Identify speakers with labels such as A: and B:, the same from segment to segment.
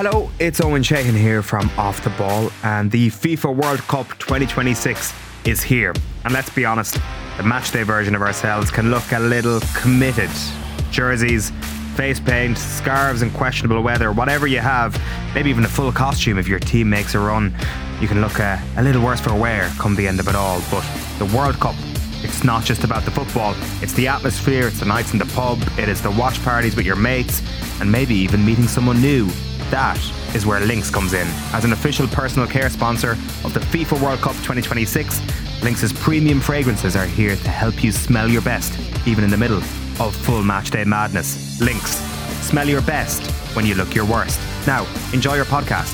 A: Hello, it's Owen Sheehan here from Off the Ball, and the FIFA World Cup 2026 is here. And let's be honest, the matchday version of ourselves can look a little committed. Jerseys, face paint, scarves and questionable weather, whatever you have, maybe even a full costume if your team makes a run, you can look a little worse for wear come the end of it all. But the World Cup, it's not just about the football, it's the atmosphere, it's the nights in the pub, it is the watch parties with your mates, and maybe even meeting someone new. That is where Lynx comes in. As an official personal care sponsor of the FIFA World Cup 2026, Lynx's premium fragrances are here to help you smell your best, even in the middle of full matchday madness. Lynx, smell your best when you look your worst. Now, enjoy your podcast.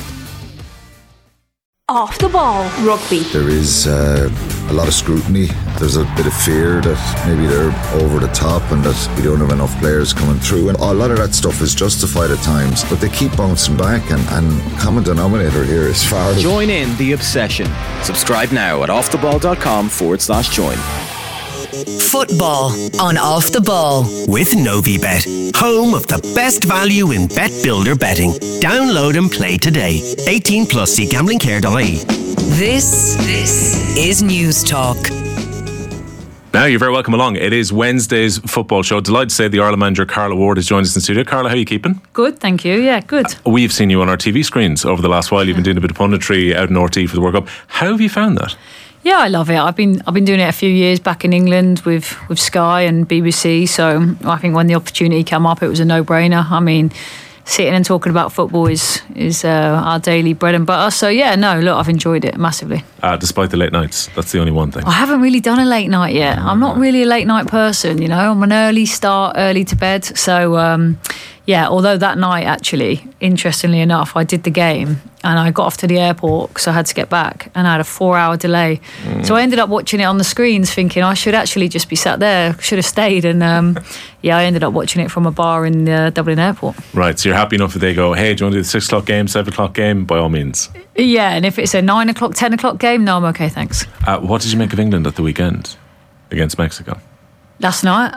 B: Off the Ball Rugby.
C: There is a lot of scrutiny. There's a bit of fear that maybe they're over the top and that we don't have enough players coming through, and a lot of that stuff is justified at times, but they keep bouncing back, and common denominator here is far.
D: Join in the obsession. Subscribe now at offtheball.com/join.
E: Football on Off the Ball with Novibet, home of the best value in bet builder betting. Download and play today. 18 plus. See gamblingcare.ie. This is News Talk.
F: Now you're very welcome along. It is Wednesday's football show. Delighted to say the Ireland manager Carla Ward has joined us in the studio. Carla, how are you keeping?
G: Good, thank you. Yeah, good.
F: We've seen you on our TV screens over the last while. You've been doing a bit of punditry out in RT for the World Cup. How have you found that?
G: Yeah, I love it. I've been doing it a few years back in England with Sky and BBC. So I think when the opportunity came up, it was a no-brainer. I mean, sitting and talking about football is our daily bread and butter. So yeah, no, look, I've enjoyed it massively.
F: Despite the late nights, that's the only one thing.
G: I haven't really done a late night yet. I'm not really a late night person, you know. I'm an early start, early to bed. So yeah, although that night actually, interestingly enough, I did the game and I got off to the airport because I had to get back and I had a 4-hour delay. So I ended up watching it on the screens thinking I should actually just be sat there, should have stayed. And yeah, I ended up watching it from a bar in Dublin airport.
F: Right, so you're happy enough if they go, hey, do you want to do the 6 o'clock game, 7 o'clock game? By all means.
G: Yeah, and if it's a 9 o'clock, 10 o'clock game, no, I'm okay, thanks.
F: What did you make of England at the weekend against Mexico?
G: Last night?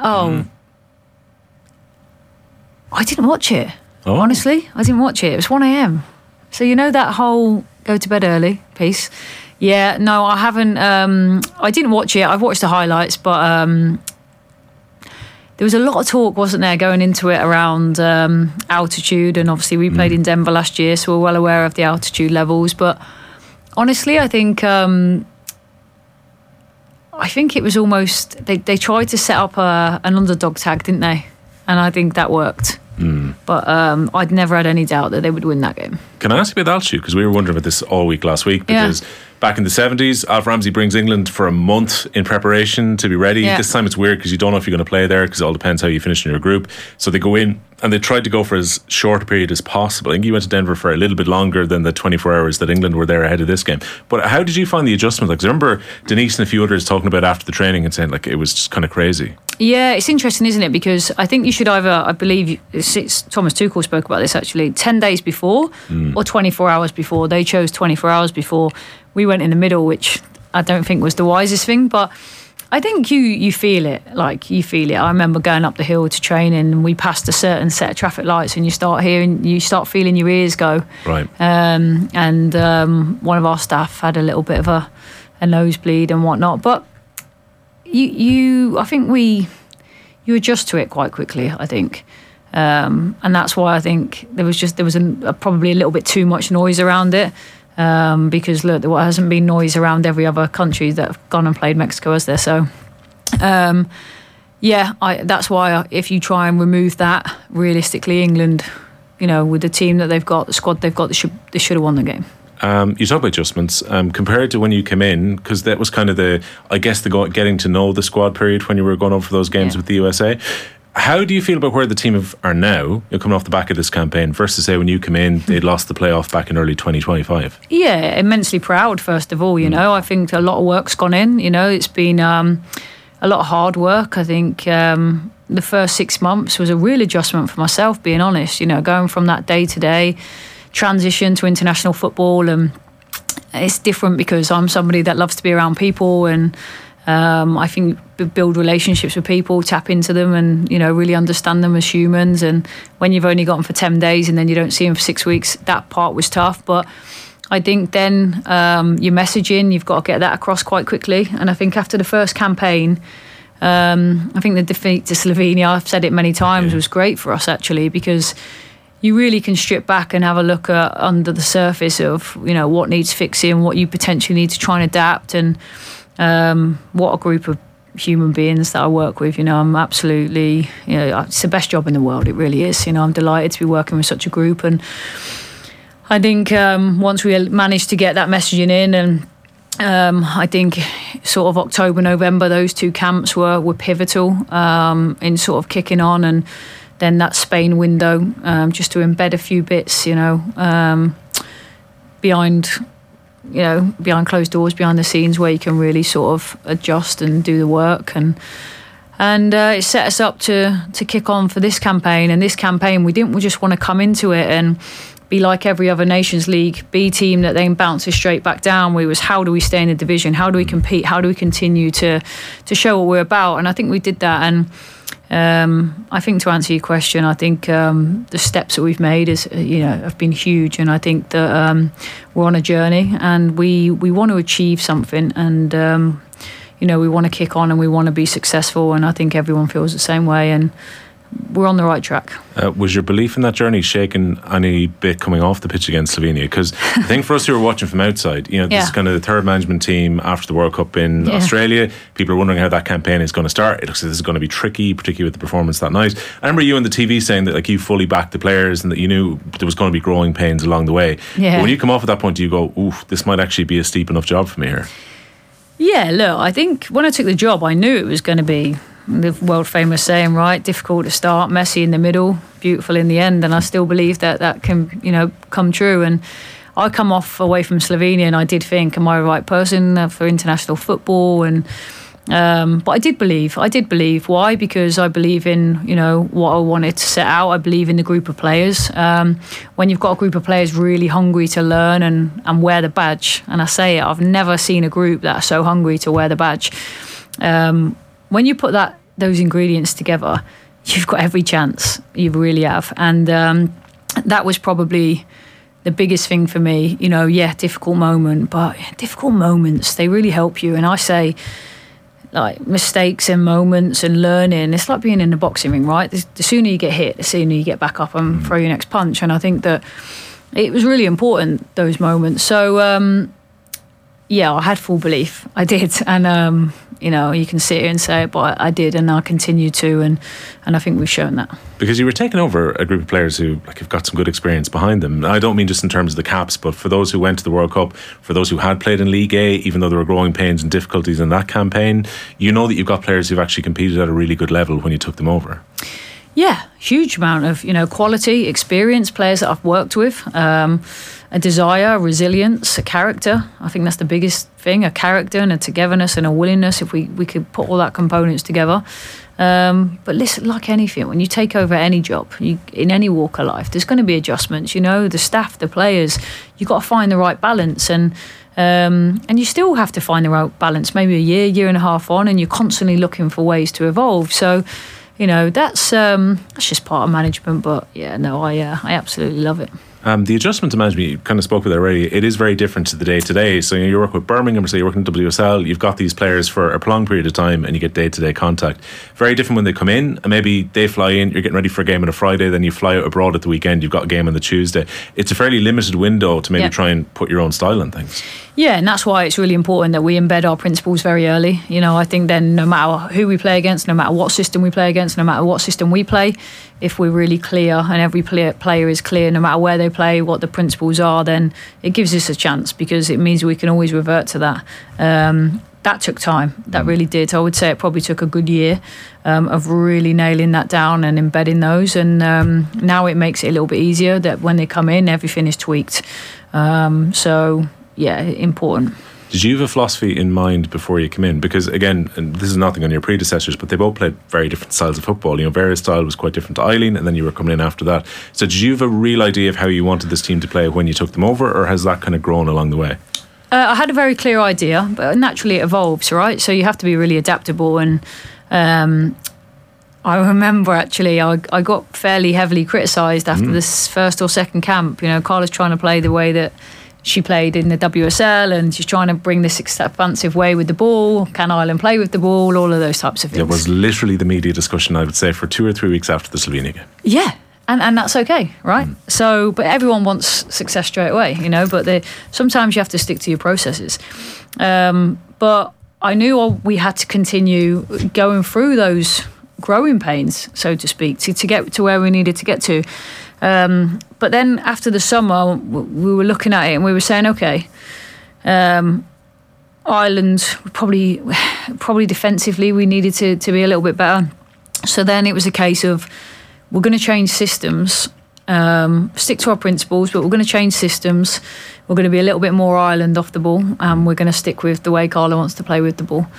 G: I didn't watch it.
F: Oh.
G: Honestly, I didn't watch it. It was 1 a.m. So you know that whole go to bed early piece? Yeah, no, I haven't. I didn't watch it. I've watched the highlights, but there was a lot of talk, wasn't there, going into it around altitude, and obviously we played in Denver last year, so we're well aware of the altitude levels. But honestly, I think it was almost they tried to set up an underdog tag, didn't they? And I think that worked. But I'd never had any doubt that they would win that game.
F: Can I ask you about altitude? Because we were wondering about this all week last week. Because back in the 70s, Alf Ramsey brings England for a month in preparation to be ready.
G: Yeah.
F: This time it's weird because you don't know if you're going to play there because it all depends how you finish in your group. So they go in and they tried to go for as short a period as possible. I think you went to Denver for a little bit longer than the 24 hours that England were there ahead of this game. But how did you find the adjustment? Like, 'cause I remember Denise and a few others talking about after the training and saying like it was just kind of crazy.
G: Yeah, it's interesting, isn't it? Because I think you should either, I believe Thomas Tuchel spoke about this actually, 10 days before or 24 hours before. They chose 24 hours before. We went in the middle, which I don't think was the wisest thing, but I think you feel it. Like, you feel it. I remember going up the hill to train and we passed a certain set of traffic lights and you start feeling your ears go.
F: Right.
G: And one of our staff had a little bit of a nosebleed and whatnot. But I think you adjust to it quite quickly, I think. And that's why I think there was probably a little bit too much noise around it. Because look, there hasn't been noise around every other country that have gone and played Mexico, has there? So, that's why if you try and remove that, realistically, England, you know, with the team that they've got, the squad they've got, they should have won the game.
F: You talk about adjustments compared to when you came in, because that was kind of getting to know the squad period when you were going over for those games with the USA. How do you feel about where the team are now, coming off the back of this campaign, versus say when you came in, they'd lost the playoff back in early 2025? Yeah,
G: immensely proud, first of all. You know, I think a lot of work's gone in. You know, it's been a lot of hard work. I think the first 6 months was a real adjustment for myself, being honest. You know, going from that day-to-day transition to international football, and it's different because I'm somebody that loves to be around people, and I think build relationships with people, tap into them, and really understand them as humans. And when you've only got them for 10 days and then you don't see them for 6 weeks, that part was tough. But I think then your messaging, you've got to get that across quite quickly. And I think after the first campaign, I think the defeat to Slovenia, I've said it many times, was great for us actually, because you really can strip back and have a look at under the surface of what needs fixing, what you potentially need to try and adapt, and what a group of human beings that I work with. I'm absolutely, it's the best job in the world. It really is. I'm delighted to be working with such a group, and I think once we managed to get that messaging in, and I think sort of October, November, those 2 camps were pivotal in sort of kicking on, and then that Spain window, just to embed a few bits, behind closed doors, behind the scenes, where you can really sort of adjust and do the work, and it set us up to kick on for this campaign. And this campaign, we didn't just want to come into it and be like every other Nations League B team that then bounces straight back down. We was, how do we stay in the division? How do we compete? How do we continue to show what we're about? And I think we did that. And I think, to answer your question, I think the steps that we've made have been huge, and I think that we're on a journey, and we want to achieve something, and we want to kick on, and we want to be successful, and I think everyone feels the same way, and we're on the right track.
F: Was your belief in that journey shaken any bit coming off the pitch against Slovenia? Because I think for us who are watching from outside, this is kind of the third management team after the World Cup in Australia. People are wondering how that campaign is going to start. It looks like this is going to be tricky, particularly with the performance that night. I remember you on the TV saying that you fully backed the players and that you knew there was going to be growing pains along the way.
G: Yeah.
F: But when you come off at that point, do you go, oof, this might actually be a steep enough job for me here?
G: Yeah, look, I think when I took the job, I knew it was going to be the world famous saying, right? Difficult to start, messy in the middle, beautiful in the end. And I still believe that can, come true. And I come off away from Slovenia, and I did think, am I the right person for international football? And but I did believe. Why? Because I believe in what I wanted to set out. I believe in the group of players. When you've got a group of players really hungry to learn and wear the badge, and I say it, I've never seen a group that are so hungry to wear the badge. When you put those ingredients together, you've got every chance. You really have. And that was probably the biggest thing for me. Difficult moment, but difficult moments, they really help you. And I say, like, mistakes and moments and learning, it's like being in the boxing ring, right? The sooner you get hit, the sooner you get back up and throw your next punch. And I think that it was really important, those moments. So, I had full belief. I did. And, you can sit here and say it, but I did, and I'll continue to, and I think we've shown that. Because
F: you were taking over a group of players who have got some good experience behind them. I don't mean just in terms of the caps, but for those who went to the World Cup, for those who had played in League A, even though there were growing pains and difficulties in that campaign, that you've got players who've actually competed at a really good level when you took them over. Yeah, huge amount of quality, experience, players that I've worked with, a desire, resilience, a character. I think that's the biggest thing, a character and a togetherness and a willingness, if we could put all that components together. But listen, like anything, when you take over any job, in any walk of life, there's going to be adjustments. The staff, the players, you've got to find the right balance, and you still have to find the right balance. Maybe a year and a half on, and you're constantly looking for ways to evolve. So, that's just part of management. But I absolutely love it. The adjustment to management, you kind of spoke with it already, it is very different to the day-to-day. So you work with Birmingham, so you work in WSL, you've got these players for a prolonged period of time and you get day-to-day contact. Very different when they come in, and maybe they fly in, you're getting ready for a game on a Friday, then you fly out abroad at the weekend, you've got a game on the Tuesday. It's a fairly limited window to maybe try and put your own style on things. Yeah, and that's why it's really important that we embed our principles very early. I think then no matter who we play against, no matter what system we play against, no matter what system we play, if we're really clear and every player is clear, no matter where they play, what the principles are, then it gives us a chance, because it means we can always revert to that. That took time. That really did. I would say it probably took a good year of really nailing that down and embedding those. And now it makes it a little bit easier that when they come in, everything is tweaked. Important. Did you have a philosophy in mind before you came in? Because again, and this is nothing on your predecessors, but they both played very different styles of football. Vera's style was quite different to Eileen, and then you were coming in after that. So did you have a real idea of how you wanted this team to play when you took them over, or has that kind of grown along the way?
G: I had a very clear idea, but naturally it evolves, right? So you have to be really adaptable. And I remember actually I got fairly heavily criticised after this first or second camp. You know, Carla's trying to play the way that she played in the WSL, and she's trying to bring this expansive way with the ball. Can Ireland play with the ball? All of those types of things.
F: It was literally the media discussion, I would say, for 2 or 3 weeks after the Slovenia game.
G: Yeah. And that's okay, right? So, but everyone wants success straight away, you know, but sometimes you have to stick to your processes. But I knew we had to continue going through those growing pains, so to speak, to get to where we needed to get to. But then after the summer, we were looking at it and we were saying, okay, Ireland, probably defensively, we needed to be a little bit better. So then it was a case of, we're going to change systems, stick to our principles, but we're going to change systems. We're going to be a little bit more Ireland off the ball, and we're going to stick with the way Carla wants to play with the ball.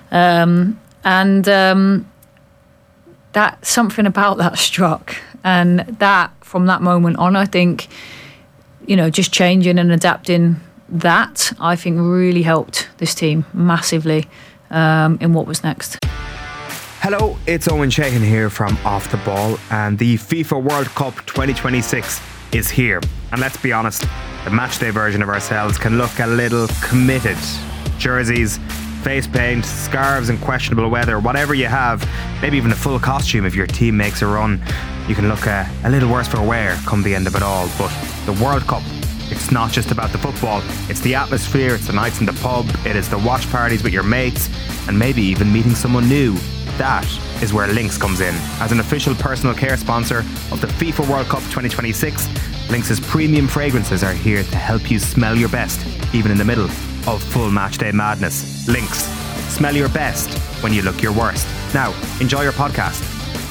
G: That something about that struck, and that from that moment on, I think, you know, just changing and adapting that, I think really helped this team massively in what was next.
A: Hello, it's Owen Sheehan here from Off the Ball, and the FIFA World Cup 2026 is here. And let's be honest, the matchday version of ourselves can look a little committed. Jerseys, face paint, scarves and questionable weather, whatever you have, maybe even a full costume if your team makes a run, you can look a little worse for wear come the end of it all. But the World Cup, it's not just about the football, it's the atmosphere, it's the nights in the pub, it is the watch parties with your mates, and maybe even meeting someone new. That is where Lynx comes in. As an official personal care sponsor of the FIFA World Cup 2026, Lynx's premium fragrances are here to help you smell your best, even in the middle of full matchday madness. Lynx, smell your best when you look your worst. Now, enjoy your podcast.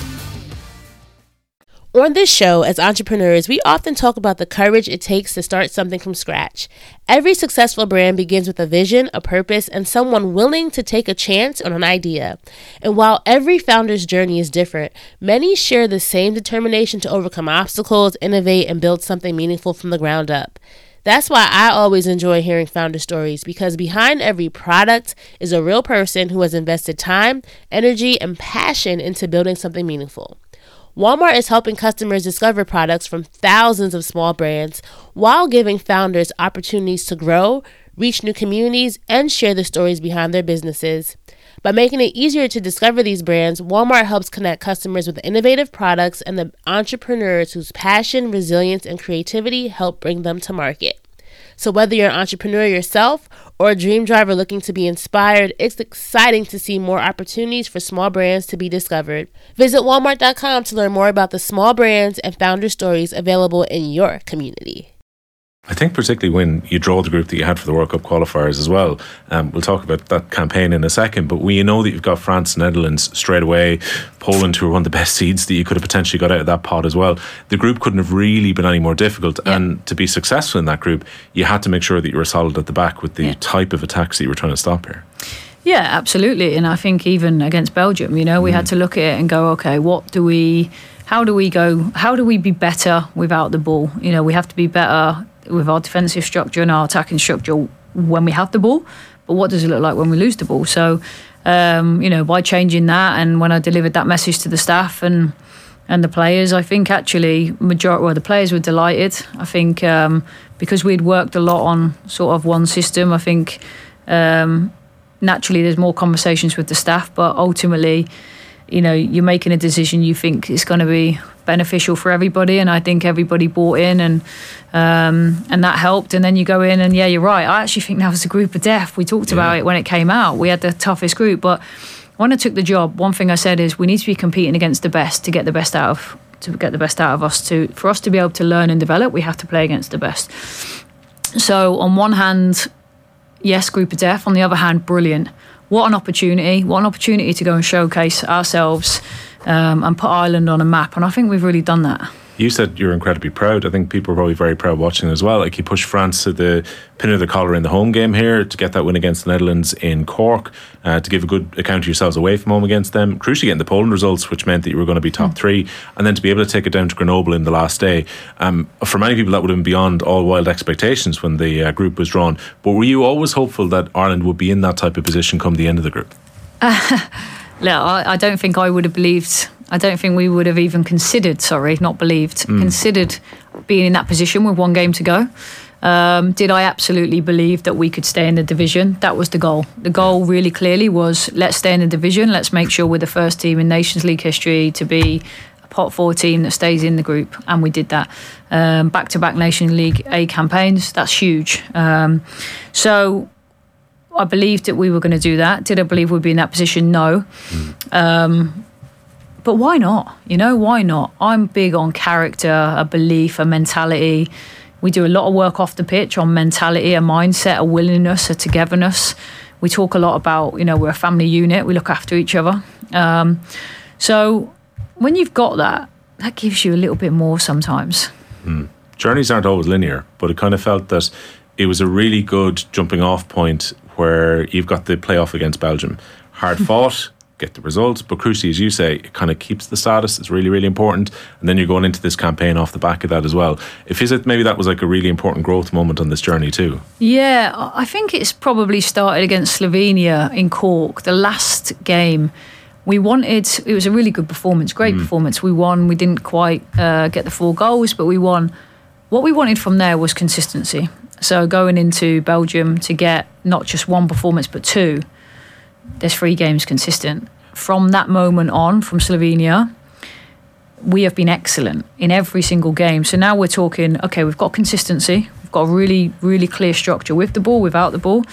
H: On this show, as entrepreneurs, we often talk about the courage it takes to start something from scratch. Every successful brand begins with a vision, a purpose, and someone willing to take a chance on an idea. And while every founder's journey is different, many share the same determination to overcome obstacles, innovate, and build something meaningful from the ground up. That's why I always enjoy hearing founder stories, because behind every product is a real person who has invested time, energy, and passion into building something meaningful. Walmart is helping customers discover products from thousands of small brands while giving founders opportunities to grow, reach new communities, and share the stories behind their businesses. By making it easier to discover these brands, Walmart helps connect customers with innovative products and the entrepreneurs whose passion, resilience, and creativity help bring them to market. So whether you're an entrepreneur yourself or a dream driver looking to be inspired, it's exciting to see more opportunities for small brands to be discovered. Visit Walmart.com to learn more about the small brands and founder stories available in your community.
F: I think particularly when you draw the group that you had for the World Cup qualifiers as well, we'll talk about that campaign in a second, but when you know that you've got France, Netherlands straight away, Poland, who are one of the best seeds that you could have potentially got out of that pot as well, the group couldn't have really been any more difficult. Yeah. And to be successful in that group, you had to make sure that you were solid at the back with the type of attacks that you were trying to stop here.
G: Yeah, absolutely. And I think even against Belgium, you know, we had to look at it and go, okay, how do we be better without the ball? You know, we have to be better with our defensive structure and our attacking structure when we have the ball, but what does it look like when we lose the ball? So, you know, by changing that, and when I delivered that message to the staff and the players, I think actually the players were delighted. I think because we'd worked a lot on sort of one system, I think naturally there's more conversations with the staff, but ultimately, you know, you're making a decision you think is going to be beneficial for everybody, and I think everybody bought in, and that helped. And then you go in, and yeah, you're right, I actually think that was a group of death. We talked about it when it came out. We had the toughest group, but when I took the job, one thing I said is we need to be competing against the best to get the best out of us. For us to be able to learn and develop, we have to play against the best. So on one hand, yes, group of death. On the other hand, brilliant. What an opportunity to go and showcase ourselves and put Ireland on a map. And I think we've really done that.
F: You said you're incredibly proud. I think people are probably very proud watching as well. Like, you pushed France to the pin of the collar in the home game here to get that win against the Netherlands in Cork, to give a good account of yourselves away from home against them. Crucially getting the Poland results, which meant that you were going to be top three, and then to be able to take it down to Grenoble in the last day. For many people, that would have been beyond all wild expectations when the group was drawn. But were you always hopeful that Ireland would be in that type of position come the end of the group?
G: No, I don't think I would have believed. I don't think we would have even considered, considered being in that position with one game to go. Did I absolutely believe that we could stay in the division? That was the goal. The goal really clearly was, let's stay in the division. Let's make sure we're the first team in Nations League history to be a pot 4 team that stays in the group. And we did that. Back-to-back Nations League A campaigns, that's huge. So I believed that we were going to do that. Did I believe we'd be in that position? No. But why not? Why not? I'm big on character, a belief, a mentality. We do a lot of work off the pitch on mentality, a mindset, a willingness, a togetherness. We talk a lot about, we're a family unit. We look after each other. So when you've got that gives you a little bit more sometimes.
F: Journeys aren't always linear, but it kind of felt that it was a really good jumping off point where you've got the playoff against Belgium. Hard fought, get the results, but crucially, as you say, it kind of keeps the status. It's really, really important. And then you're going into this campaign off the back of that as well. Maybe that was like a really important growth moment on this journey too.
G: Yeah, I think it's probably started against Slovenia in Cork, the last game. It was a really good performance, great performance. We won. We didn't quite get the 4 goals, but we won. What we wanted from there was consistency. So going into Belgium to get not just 1 performance but 2, there's 3 games consistent. From that moment on, from Slovenia, we have been excellent in every single game. So now we're talking, okay, we've got consistency. We've got a really, really clear structure with the ball, without the ball.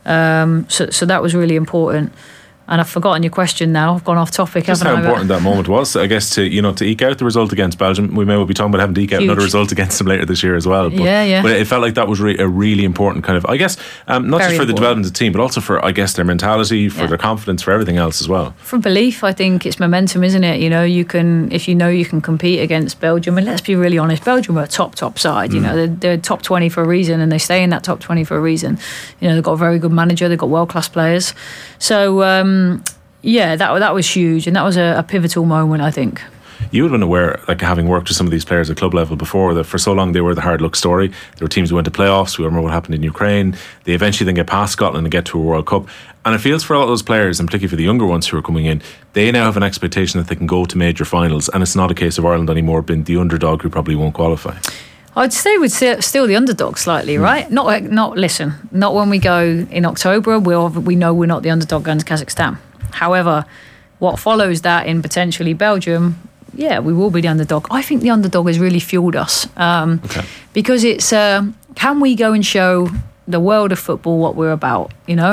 G: So that was really important. And I've forgotten your question now. I've gone off topic,
F: just
G: haven't I?
F: How important that moment was, I guess, to eke out the result against Belgium. We may well be talking about having to eke out another result against them later this year as well. But, but it felt like that was a really important kind of, I guess, not very just for the development of the team, but also for, I guess, their mentality, for their confidence, for everything else as well.
G: For belief, I think it's momentum, isn't it? You can, if you can compete against Belgium, and let's be really honest, Belgium are a top side. They're top 20 for a reason, and they stay in that top 20 for a reason. They've got a very good manager, they've got world-class players. So, that was huge, and that was a pivotal moment, I think.
F: You would have been aware, like having worked with some of these players at club level before, that for so long they were the hard luck story. There were teams who went to playoffs. We remember what happened in Ukraine. They eventually then get past Scotland and get to a World Cup. And it feels for all those players, and particularly for the younger ones who are coming in, they now have an expectation that they can go to major finals, and it's not a case of Ireland anymore being the underdog who probably won't qualify.
G: I'd say we're still the underdog slightly, right? Not when we go in October. We know we're not the underdog going to Kazakhstan. However, what follows that in potentially Belgium, we will be the underdog. I think the underdog has really fueled us because it's can we go and show the world of football what we're about,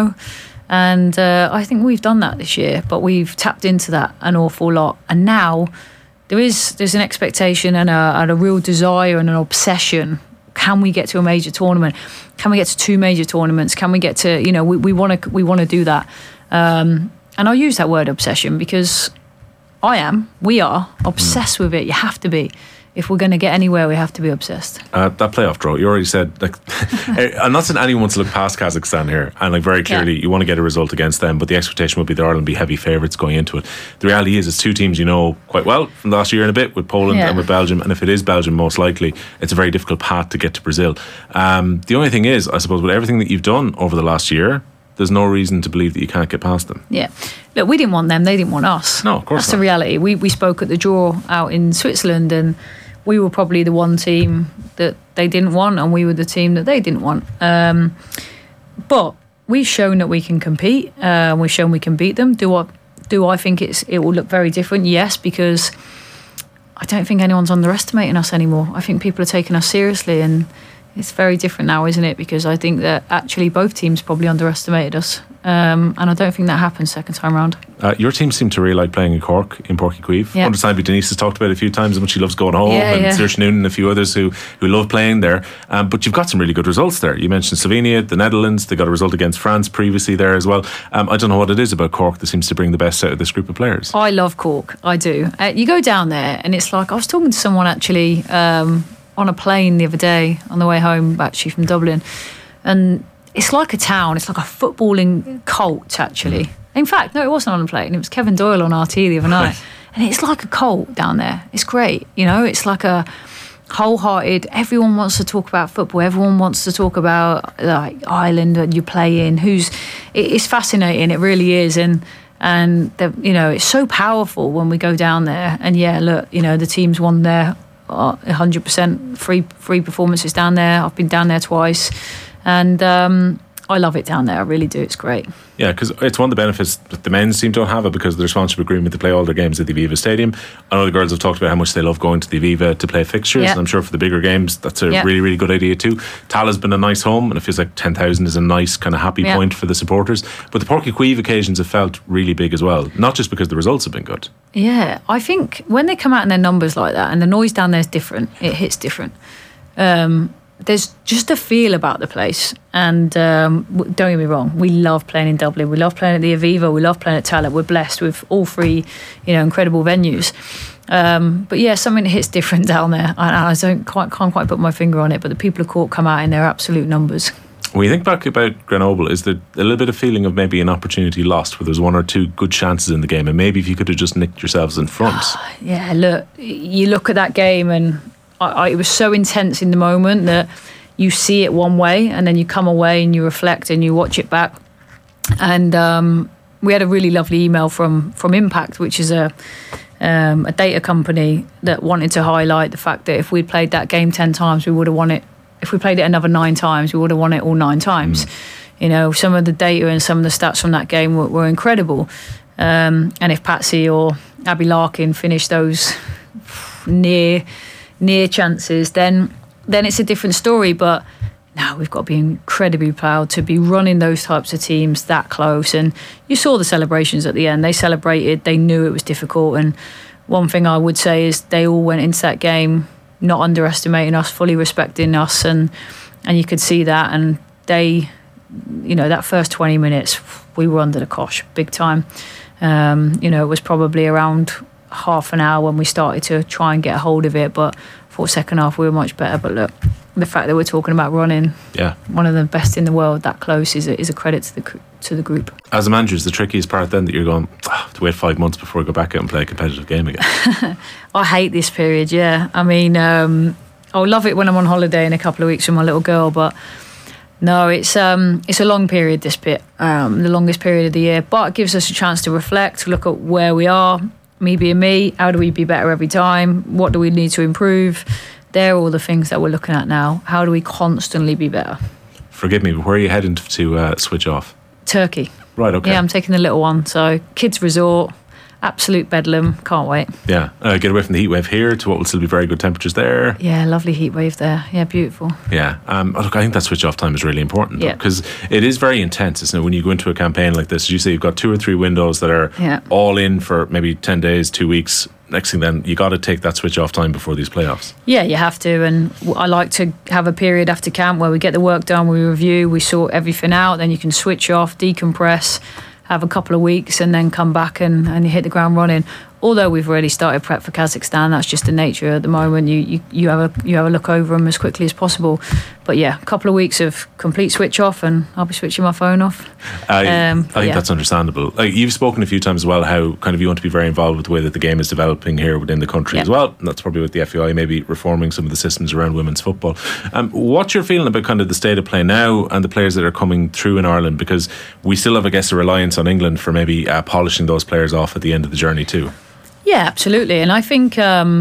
G: And I think we've done that this year, but we've tapped into that an awful lot. And now there's an expectation and a real desire and an obsession. Can we get to a major tournament? Can we get to 2 major tournaments? Can we get to, we want to do that. And I'll use that word obsession because we are obsessed with it. You have to be. If we're going to get anywhere, we have to be obsessed.
F: That playoff draw, you already said, I'm not saying anyone wants to look past Kazakhstan here, and very clearly you want to get a result against them, but the expectation would be that Ireland be heavy favourites going into it. The reality is it's 2 teams you know quite well from last year and a bit, with Poland and with Belgium, and if it is Belgium, most likely it's a very difficult path to get to Brazil. The only thing is, I suppose, with everything that you've done over the last year, there's no reason to believe that you can't get past them.
G: Yeah. Look, we didn't want them, they didn't want us.
F: No, of course
G: That's the reality. We spoke at the draw out in Switzerland, and we were probably the one team that they didn't want, and we were the team that they didn't want. But we've shown that we can compete. We've shown we can beat them. Do I think it will look very different? Yes, because I don't think anyone's underestimating us anymore. I think people are taking us seriously, and It's very different now, isn't it? Because I think that actually both teams probably underestimated us. And I don't think that happened second time round.
F: Your team seemed to really like playing in Cork, in Páirc Uí Chaoimh.
G: Yeah.
F: Understandably, Denise has talked about it a few times how much she loves going home, and Saoirse Noonan and a few others who love playing there. But you've got some really good results there. You mentioned Slovenia, the Netherlands. They got a result against France previously there as well. I don't know what it is about Cork that seems to bring the best out of this group of players.
G: I love Cork. I do. You go down there and it's like, I was talking to someone actually on a plane the other day on the way home, actually from Dublin, and it's like a town. It's like a footballing cult, actually. In fact, no, it wasn't on a plane. It was Kevin Doyle on RT the other night. And it's like a cult down there. It's great. You know, it's like a wholehearted, everyone wants to talk about football. Everyone wants to talk about like Ireland that you play in. It's fascinating. It really is. And you know, it's so powerful when we go down there. And yeah, look, you know, the team's won their 100% free performances down there. I've been down there twice. And I love it down there. I really do. It's great.
F: Yeah, because it's one of the benefits that the men's team don't have it because of their sponsorship agreement to play all their games at the Aviva Stadium. I know the girls have talked about how much they love going to the Aviva to play fixtures, and I'm sure for the bigger games that's a really, really good idea too. Tala's been a nice home, and it feels like 10,000 is a nice kind of happy point for the supporters. But the Páirc Uí Chaoimh occasions have felt really big as well, not just because the results have been good.
G: Yeah, I think when they come out in their numbers like that, and the noise down there is different, it hits different. There's just a feel about the place, and don't get me wrong, we love playing in Dublin, we love playing at the Aviva, we love playing at Tallaght. We're blessed with all three, you know, incredible venues. But yeah, something that hits different down there. I can't quite put my finger on it, but the people of Cork come out in their absolute numbers.
F: When you think back about Grenoble, is there a little bit of feeling of maybe an opportunity lost where there's one or two good chances in the game, and maybe if you could have just nicked yourselves in front?
G: Yeah, look, you look at that game and it was so intense in the moment that you see it one way and then you come away and you reflect and you watch it back. And we had a really lovely email from Impact, which is a data company that wanted to highlight the fact that if we'd played that game 10 times, we would have won it. If we played it another 9 times, we would have won it all 9 times. You know, some of the data and some of the stats from that game were incredible. And if Patsy or Abby Larkin finished those near chances, then it's a different story. But now we've got to be incredibly proud to be running those types of teams that close. And you saw the celebrations at the end. They celebrated, they knew it was difficult. And one thing I would say is they all went into that game not underestimating us, fully respecting us, and you could see that. And they, you know, that first 20 minutes we were under the cosh big time. You know, it was probably around half an hour when we started to try and get a hold of it, but for second half we were much better. But look, the fact that we're talking about running one of the best in the world that close is a credit to the group. As
F: a manager, is the trickiest part then that you're going to wait 5 months before we go back out and play a competitive game again?
G: I hate this period. I mean, I'll love it when I'm on holiday in a couple of weeks with my little girl, but no, it's a long period, this bit, the longest period of the year, but it gives us a chance to reflect, look at where we are, me being me, how do we be better every time, what do we need to improve. They're all the things that we're looking at now. How do we constantly be better? Forgive me, but where are you heading to switch off? Turkey. Right, okay. Yeah, I'm taking the little one, so kids resort, absolute bedlam, can't wait. Yeah, get away from the heat wave here to what will still be very good temperatures there. Yeah, lovely heat wave there. Yeah, beautiful. Yeah, look, I think that switch off time is really important because it is very intense, isn't it? When you go into a campaign like this, as you say, you've got 2 or 3 windows that are all in for maybe 10 days, 2 weeks. Next thing then, you got to take that switch off time before these playoffs. Yeah, you have to, and I like to have a period after camp where we get the work done, we review, we sort everything out, then you can switch off, decompress, have a couple of weeks and then come back and hit the ground running. Although we've already started prep for Kazakhstan, that's just the nature at the moment. You have a look over them as quickly as possible. But yeah, a couple of weeks of complete switch off, and I'll be switching my phone off. I think that's understandable. Like, you've spoken a few times as well how kind of you want to be very involved with the way that the game is developing here within the country as well. And that's probably with the FAI maybe reforming some of the systems around women's football. What's your feeling about kind of the state of play now and the players that are coming through in Ireland? Because we still have, I guess, a reliance on England for maybe polishing those players off at the end of the journey too. Yeah, absolutely. And I think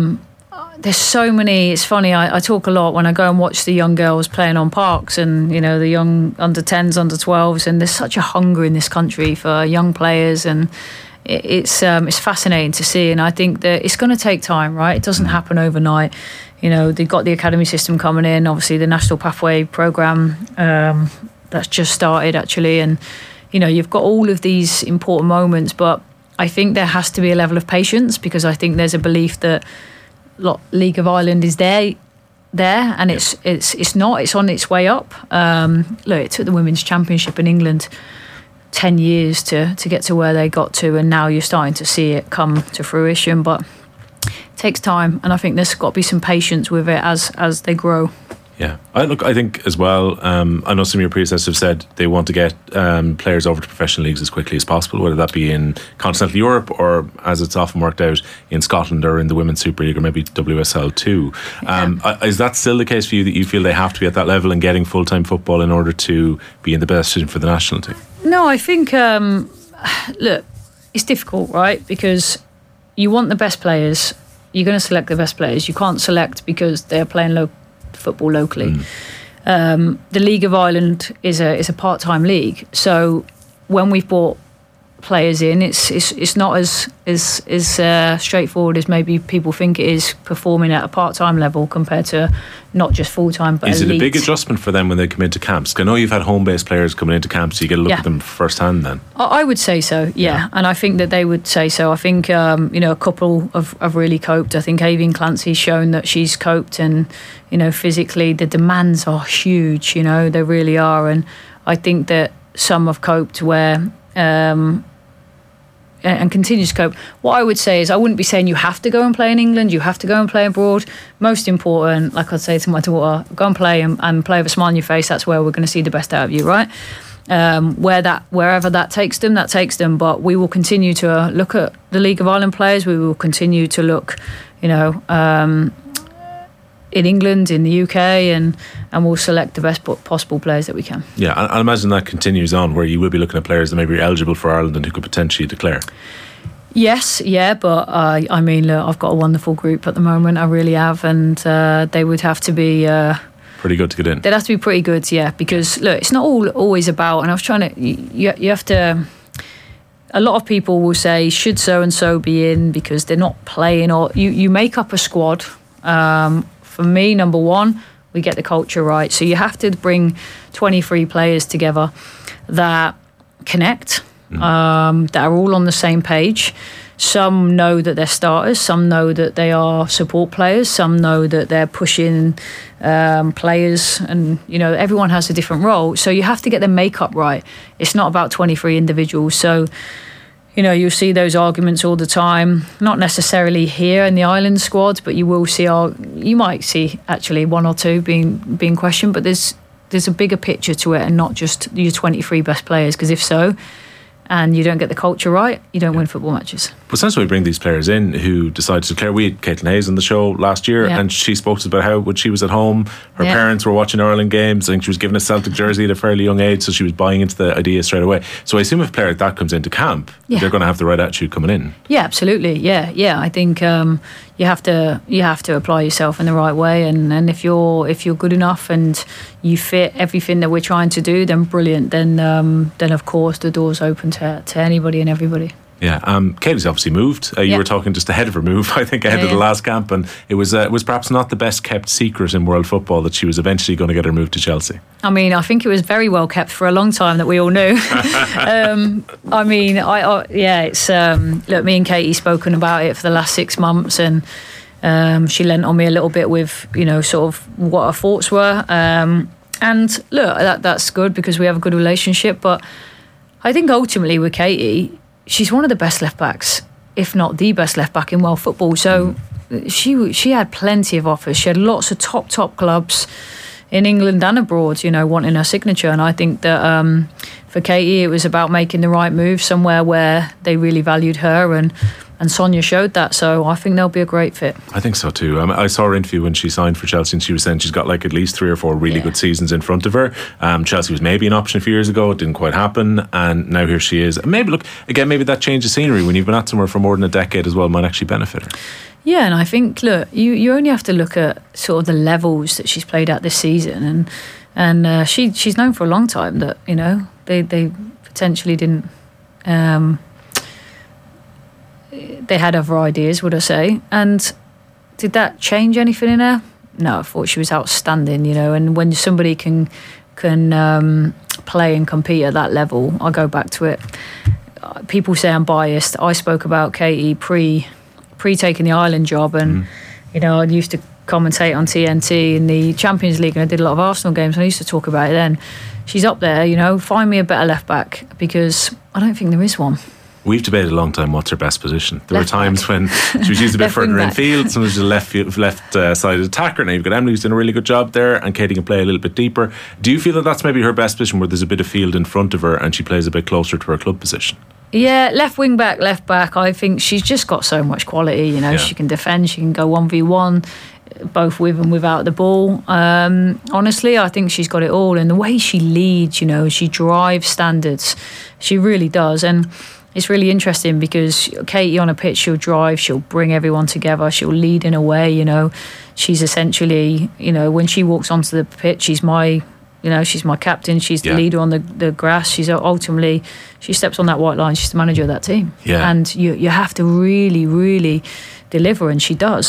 G: there's so many. It's funny, I talk a lot when I go and watch the young girls playing on parks and, you know, the young under 10s, under 12s, and there's such a hunger in this country for young players, and it's fascinating to see. And I think that it's going to take time, right? It doesn't happen overnight. they've got the academy system coming in, obviously the National Pathway Programme that's just started actually, and you've got all of these important moments, but I think there has to be a level of patience, because I think there's a belief that League of Ireland is there, and it's not. It's on its way up. Look, it took the Women's Championship in England 10 years to get to where they got to, and now you're starting to see it come to fruition, but it takes time, and I think there's got to be some patience with it as they grow.
F: Yeah, I think as well, I know some of your predecessors have said they want to get players over to professional leagues as quickly as possible, whether that be in continental Europe or, as it's often worked out, in Scotland or in the Women's Super League or maybe WSL 2. Is that still the case for you, that you feel they have to be at that level and getting full-time football in order to be in the best position for the national team?
G: No, I think, look, it's difficult, right? Because you want the best players. You're going to select the best players. You can't select because they're playing football locally. The League of Ireland is a part-time league, so when we've brought players in, it's not as straightforward as maybe people think it is, performing at a part-time level compared to not just full-time but
F: is
G: elite.
F: it a big adjustment for them when they come into camps? I know you've had home-based players coming into camps, so you get a look at them firsthand then.
G: I would say so, yeah. And I think that they would say so. I think a couple have really coped. I think Aoibhinn Clancy's shown that she's coped, and physically the demands are huge, they really are, and I think that some have coped where and continue to cope. What I would say is, I wouldn't be saying you have to go and play in England, you have to go and play abroad. Most important, like I'd say to my daughter, go and play and play with a smile on your face. That's where we're going to see the best out of you, right? Wherever that takes them. But we will continue to look at the League of Ireland players. We will continue to look, in England, in the UK, and we'll select the best possible players that we can.
F: Yeah, I imagine that continues on, where you will be looking at players that maybe are eligible for Ireland and who could potentially declare.
G: Yes, yeah, but I mean, look, I've got a wonderful group at the moment. I really have, and they would have to be
F: pretty good to get in.
G: They'd have to be pretty good, yeah, because look, it's not always about. And I was trying to, you have to. A lot of people will say, should so and so be in because they're not playing, or you make up a squad. For me, number one, we get the culture right. So you have to bring 23 players together that connect, that are all on the same page. Some know that they're starters, some know that they are support players, some know that they're pushing players, and everyone has a different role. So you have to get the makeup right. It's not about 23 individuals. So you'll see those arguments all the time, not necessarily here in the Ireland squad, but you will see, you might see actually one or two being questioned, but there's a bigger picture to it, and not just your 23 best players, because if so, and you don't get the culture right, you don't win football matches.
F: But sometimes we bring these players in who decide to declare. We had Caitlin Hayes on the show last year, and she spoke to us about how when she was at home, her parents were watching Ireland games. I think she was given a Celtic jersey at a fairly young age, so she was buying into the idea straight away. So I assume if a player like that comes into camp, they're going to have the right attitude coming in. Yeah,
G: absolutely. Yeah. I think you have to apply yourself in the right way, and if you're good enough and you fit everything that we're trying to do, then brilliant. Then of course the door's open to anybody and everybody.
F: Yeah, Katie's obviously moved. You were talking just ahead of her move, I think, ahead of the last camp, and it was perhaps not the best kept secret in world football that she was eventually going to get her move to Chelsea.
G: I mean, I think it was very well kept for a long time, that we all knew. I mean, it's look, me and Katie spoken about it for the last 6 months, and she lent on me a little bit with sort of what her thoughts were, and look, that's good because we have a good relationship. But I think ultimately with Katie, she's one of the best left backs, if not the best left back in world football. So she had plenty of offers. She had lots of top clubs in England and abroad, wanting her signature. And I think that for Katie, it was about making the right move somewhere where they really valued her, and Sonia showed that. So I think they'll be a great fit.
F: I think so too. I saw her interview when she signed for Chelsea, and she was saying she's got like at least 3 or 4 really good seasons in front of her. Chelsea was maybe an option a few years ago. It didn't quite happen, and now here she is. Maybe maybe that change of scenery when you've been at somewhere for more than a decade as well might actually benefit her. Yeah,
G: and I think, look, you only have to look at sort of the levels that she's played at this season, and she's known for a long time that they potentially didn't. They had other ideas, would I say? And did that change anything in her? no, I thought she was outstanding, you know. And when somebody can play and compete at that level, I go back to it. People say I'm biased. I spoke about Katie pre taking the Ireland job, and you know, I used to commentate on TNT in the Champions League, and I did a lot of Arsenal games, and I used to talk about it then. She's up there, you know. Find me a better left back, because I don't think there is one.
F: We've debated a long time what's her best position. There were times when she was used a bit further in field, sometimes the left sided attacker. Now you've got Emily who's doing a really good job there, and Katie can play a little bit deeper. Do you feel that that's maybe her best position, where there's a bit of field in front of her and she plays a bit closer to her club position?
G: Yeah, left wing back, left back. I think she's just got so much quality. You know, yeah. She can defend, she can go 1v1, both with and without the ball. Honestly, I think she's got it all. And the way she leads, you know, she drives standards. She really does. And it's really interesting because Katie on a pitch, she'll drive, she'll bring everyone together, she'll lead in a way, you know. She's essentially, you know, when she walks onto the pitch, she's my captain, she's the leader on the grass. She's ultimately, she steps on that white line, she's the manager of that team.
F: Yeah.
G: And you have to really, really deliver, and she does.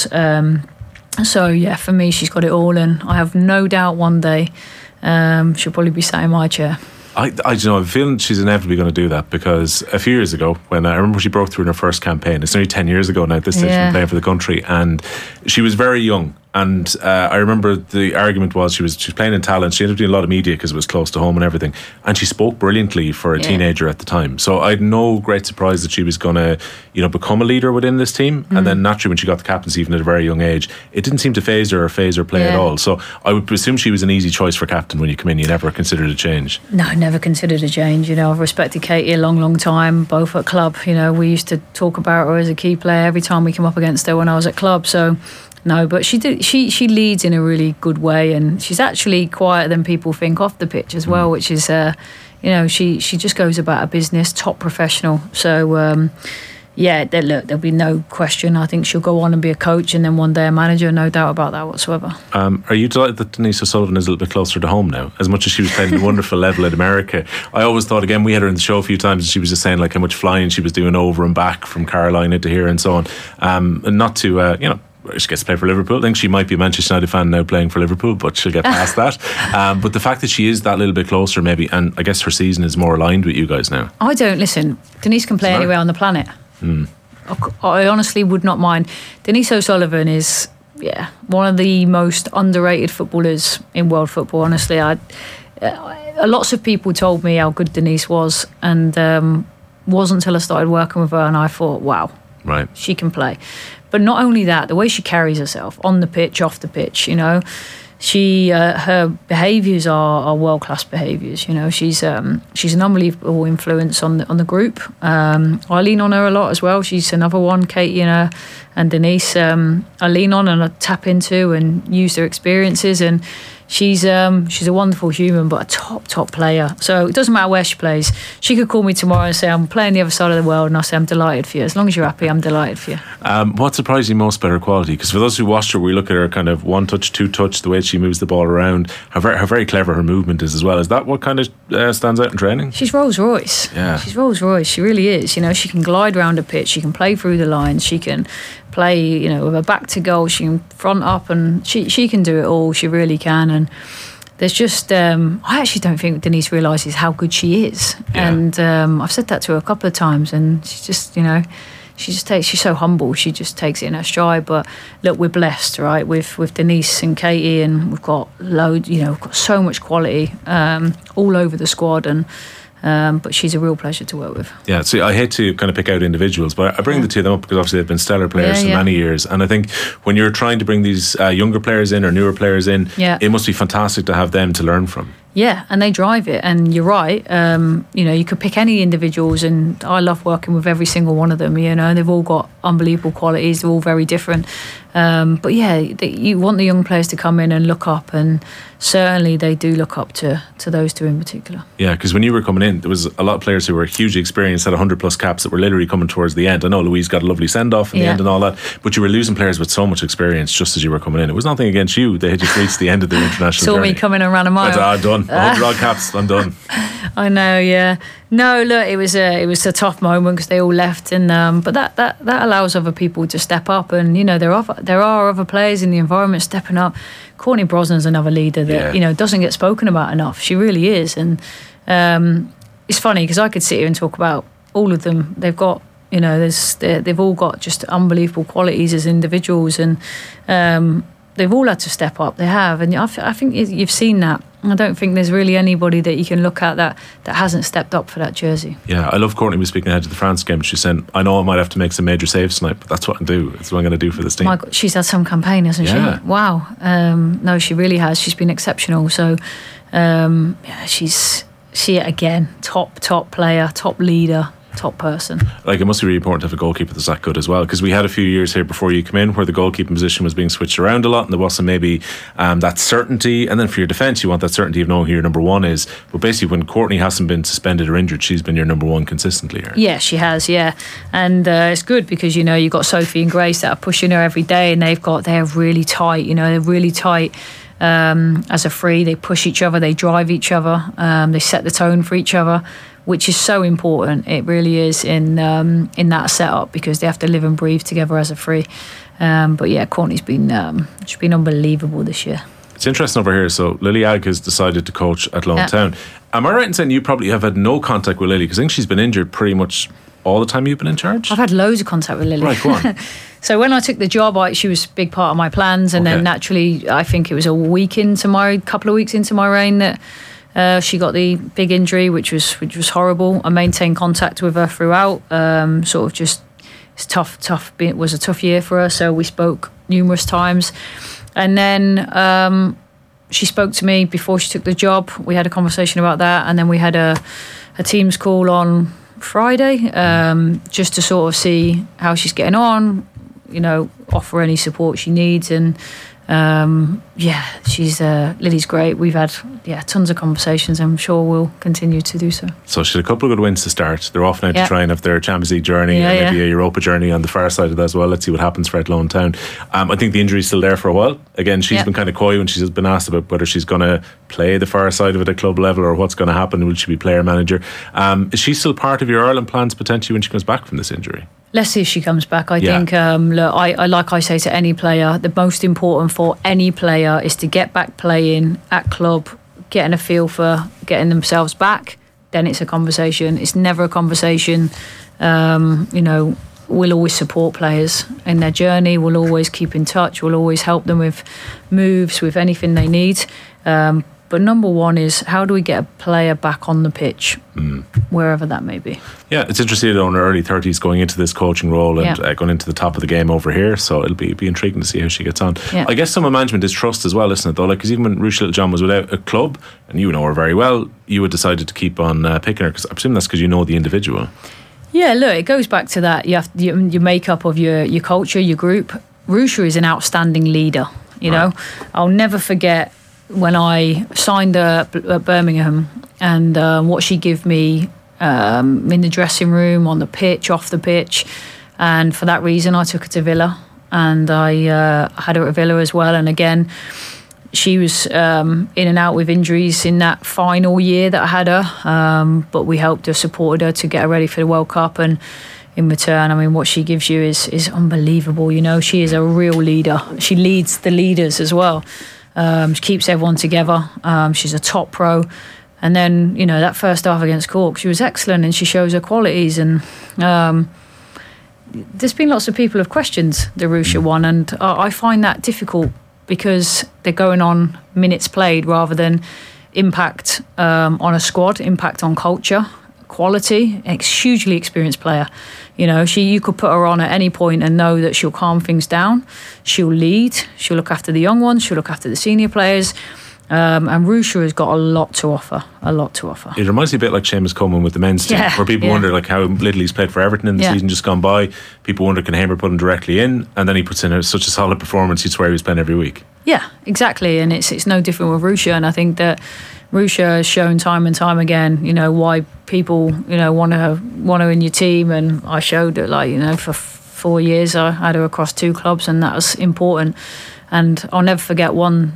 G: So, yeah, for me, she's got it all, and I have no doubt one day she'll probably be sat in my chair.
F: I don't know, I'm feeling she's inevitably going to do that, because a few years ago, when I remember she broke through in her first campaign, it's nearly 10 years ago now at this stage, she's been playing for the country, and she was very young. And I remember the argument was she was playing in talent. She ended up doing a lot of media because it was close to home and everything. And she spoke brilliantly for a teenager at the time. So I had no great surprise that she was going to, you know, become a leader within this team. And then naturally, when she got the captaincy, even at a very young age, it didn't seem to phase her or phase her play at all. So I would presume she was an easy choice for captain when you come in. You never considered a change? No,
G: I never considered a change. You know, I've respected Katie a long, long time, both at club. You know, we used to talk about her as a key player every time we come up against her when I was at club. So no, but she leads in a really good way, and she's actually quieter than people think off the pitch as well, which is, you know, she just goes about her business, top professional. So, there'll be no question. I think she'll go on and be a coach, and then one day a manager, no doubt about that whatsoever.
F: Are you delighted that Denise O'Sullivan is a little bit closer to home now? As much as she was playing at a wonderful level in America, I always thought, again, we had her in the show a few times, and she was just saying like how much flying she was doing over and back from Carolina to here and so on. And not to, you know, she gets to play for Liverpool. I think she might be a Manchester United fan now playing for Liverpool, but she'll get past that. But the fact that she is that little bit closer maybe, and I guess her season is more aligned with you guys now.
G: I don't, listen, Denise can play anywhere on the planet. I honestly would not mind. Denise O'Sullivan is, one of the most underrated footballers in world football, honestly. Lots of people told me how good Denise was, and wasn't until I started working with her and I thought, wow,
F: right,
G: she can play. But not only that, the way she carries herself on the pitch, off the pitch, you know, her behaviours are world-class behaviours. You know, she's an unbelievable influence on the group. I lean on her a lot as well. She's another one, Katie and Denise. I lean on and I tap into and use their experiences, and she's a wonderful human, but a top player. So it doesn't matter where she plays. She could call me tomorrow and say, I'm playing the other side of the world, and I say, I'm delighted for you. As long as you're happy, I'm delighted for you.
F: What surprised you most about her quality? Because for those who watched her, we look at her kind of one touch, two touch, the way she moves the ball around, how very clever her movement is as well. Is that what kind of stands out in training?
G: She's Rolls Royce.
F: Yeah.
G: She's Rolls Royce. She really is. You know, she can glide around a pitch. She can play through the lines. She can play, you know, with her back to goal. She can front up, and she can do it all. She really can. And there's just, I actually don't think Denise realises how good she is. Yeah. And I've said that to her a couple of times, and she's just, you know, she's so humble. She just takes it in her stride. But look, we're blessed, right, with Denise and Katie, and we've got we've got so much quality all over the squad, and but she's a real pleasure to work with. Yeah,
F: so I hate to kind of pick out individuals, but I bring the two of them up because obviously they've been stellar players for many years, and I think when you're trying to bring these younger players in or newer players in, it must be fantastic to have them to learn from.
G: Yeah, and they drive it, and you're right. You know, you could pick any individuals, and I love working with every single one of them. You know, they've all got unbelievable qualities. They're all very different. But yeah, you want the young players to come in and look up, and certainly they do look up to those two in particular.
F: Yeah, because when you were coming in, there was a lot of players who were hugely experienced, had 100 plus caps that were literally coming towards the end. I know Louise got a lovely send off in the end and all that, but you were losing players with so much experience just as you were coming in. It was nothing against you; they had just reached the end of their international journey.
G: Saw me coming and ran a mile.
F: Done. done. 100 odd caps. I'm done.
G: I know, yeah. No, look, it was a tough moment because they all left, and but that allows other people to step up, and there are other players in the environment stepping up. Courtney Brosnan's another leader that doesn't get spoken about enough. She really is, and it's funny because I could sit here and talk about all of them. They've got they've all got just unbelievable qualities as individuals, and they've all had to step up. They have, and I think you've seen that. I don't think there's really anybody that you can look at that hasn't stepped up for that jersey.
F: Yeah, I love Courtney was speaking ahead of the France game. She said, I know I might have to make some major saves tonight, but that's what I do. It's what I'm going to do for this team.
G: My God, she's had some campaign, hasn't she? Wow. No, she really has. She's been exceptional. So, she again, top player, top leader, top person.
F: Like, it must be really important to have a goalkeeper that's that good as well, because we had a few years here before you come in where the goalkeeping position was being switched around a lot and there wasn't maybe that certainty, and then for your defence you want that certainty of knowing who your number one is. But basically when Courtney hasn't been suspended or injured, she's been your number one consistently here.
G: Yeah, she has, yeah. And it's good because you've got Sophie and Grace that are pushing her every day, and they're really tight, they're really tight. As a free, they push each other, they drive each other, they set the tone for each other, which is so important. It really is in that setup because they have to live and breathe together as a free. But yeah, Courtney's been unbelievable this year.
F: It's interesting over here. So Lily Agg has decided to coach at Lone Town. Am I right in saying you probably have had no contact with Lily? Because I think she's been injured pretty much all the time you've been in charge?
G: I've had loads of contact with Lily.
F: Right, go on.
G: So when I took the job, she was a big part of my plans, and then naturally, I think it was a couple of weeks into my reign that she got the big injury, which was horrible. I maintained contact with her throughout. It's tough. It was a tough year for her, so we spoke numerous times, and then she spoke to me before she took the job. We had a conversation about that, and then we had a Teams call on Friday, just to sort of see how she's getting on, offer any support she needs, and she's Lily's great. We've had tons of conversations. I'm sure we'll continue to do so.
F: So she had a couple of good wins to start. They're off now to try and have their Champions League journey and maybe a Europa journey on the far side of that as well. Let's see what happens for Lone Town. I think the injury's still there for a while. Again, she's been kind of coy when she's been asked about whether she's going to play the far side of it at club level or what's going to happen. Will she be player manager? Is she still part of your Ireland plans potentially when she comes back from this injury?
G: Let's see if she comes back. I think, look, I like I say to any player, the most important for any player is to get back playing at club, getting a feel for getting themselves back. Then it's a conversation. It's never a conversation. We'll always support players in their journey. We'll always keep in touch. We'll always help them with moves, with anything they need. But number one is, how do we get a player back on the pitch, wherever that may be? Yeah,
F: it's interesting though, in her early 30s going into this coaching role and going into the top of the game over here. So it'll be intriguing to see how she gets on. Yeah. I guess some of management is trust as well, isn't it though? Because even when Ruesha Littlejohn was without a club, and you know her very well, you had decided to keep on picking her, because I presume that's because you know the individual. Yeah, look, it goes back to that. You have your makeup of your culture, your group. Ruesha is an outstanding leader. I'll never forget when I signed her at Birmingham, and what she gave me in the dressing room, on the pitch, off the pitch. And for that reason, I took her to Villa, and I had her at Villa as well. And again, she was in and out with injuries in that final year that I had her, but we helped her, supported her to get her ready for the World Cup. And in return, I mean, what she gives you is unbelievable. She is a real leader. She leads the leaders as well. She keeps everyone together. She's a top pro. And then, that first half against Cork, she was excellent, and she shows her qualities. And there's been lots of people who have questioned the Ruesha one, and I find that difficult because they're going on minutes played rather than impact on a squad, impact on culture, quality. Hugely experienced player. You could put her on at any point and know that she'll calm things down. She'll lead. She'll look after the young ones. She'll look after the senior players. And Ruesha has got a lot to offer. It reminds me a bit like Seamus Coleman with the men's team, where people wonder how little he's played for Everton in the season just gone by. People wonder, can Hamer put him directly in? And then he puts in such a solid performance, you'd swear he was playing every week. Yeah, exactly. And it's no different with Ruesha. And I think that Ruesha has shown time and time again, why people, want her in your team. And I showed it, for 4 years I had her across 2 clubs, and that was important. And I'll never forget one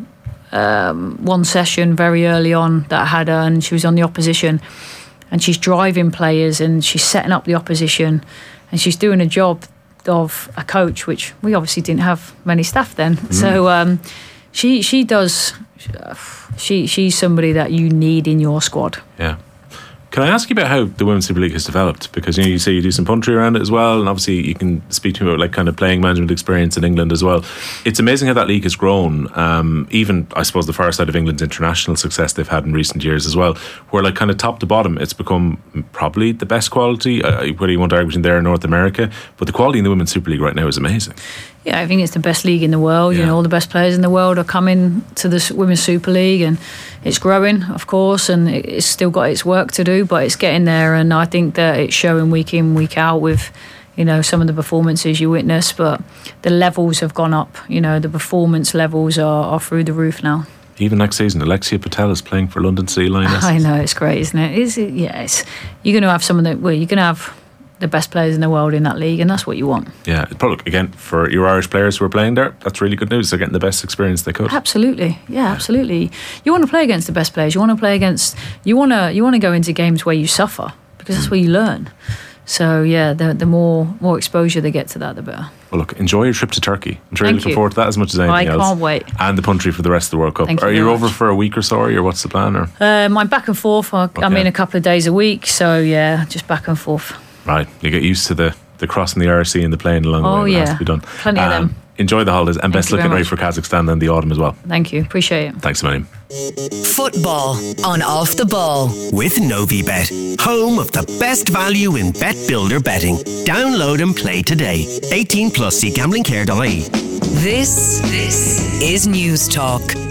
G: one session very early on that I had her, and she was on the opposition, and she's driving players and she's setting up the opposition, and she's doing a job of a coach, which we obviously didn't have many staff then. So she does. She's somebody that you need in your squad.
F: Yeah. Can I ask you about how the Women's Super League has developed? Because you say you do some puntry around it as well, and obviously you can speak to me about like kind of playing management experience in England as well. It's amazing how that league has grown. Even I suppose the far side of England's international success they've had in recent years as well, where like kind of top to bottom, it's become probably the best quality. Whether you want to argue between there in North America, but the quality in the Women's Super League right now is amazing.
G: Yeah, I think it's the best league in the world. You know, all the best players in the world are coming to the Women's Super League, and it's growing, of course, and it's still got its work to do, but it's getting there. And I think that it's showing week in, week out with, you know, some of the performances you witness, but the levels have gone up. You know, the performance levels are through the roof now.
F: Even next season, Alexia Patel is playing for London City Lionesses.
G: I know, it's great, isn't it? You're going to have some of the, well, you're going to have the best players in the world in that league, and that's what you want.
F: Yeah, probably again for your Irish players who are playing there, that's really good news. They're getting the best experience they could.
G: Absolutely, yeah, absolutely. You want to play against the best players. You want to play against. You want to go into games where you suffer, because that's where you learn. So yeah, the more exposure they get to that, the better. Well, look, enjoy your trip to Turkey. I'm really looking forward to that as much as anything else. I can't wait. And the country for the rest of the World Cup. Are you over for a week or so, or what's the plan? Or I'm back and forth. I'm in a couple of days a week, so yeah, just back and forth. Right, you get used to the crossing the RC and the plane along the way. It has to be done. Plenty of them. Enjoy the holidays, and best luck getting ready for Kazakhstan in the autumn as well. Thank you, appreciate it. Thanks a million.
E: Football on Off the Ball with Novibet, home of the best value in bet builder betting. Download and play today. 18 plus. See gamblingcare.ie.
B: This is News Talk.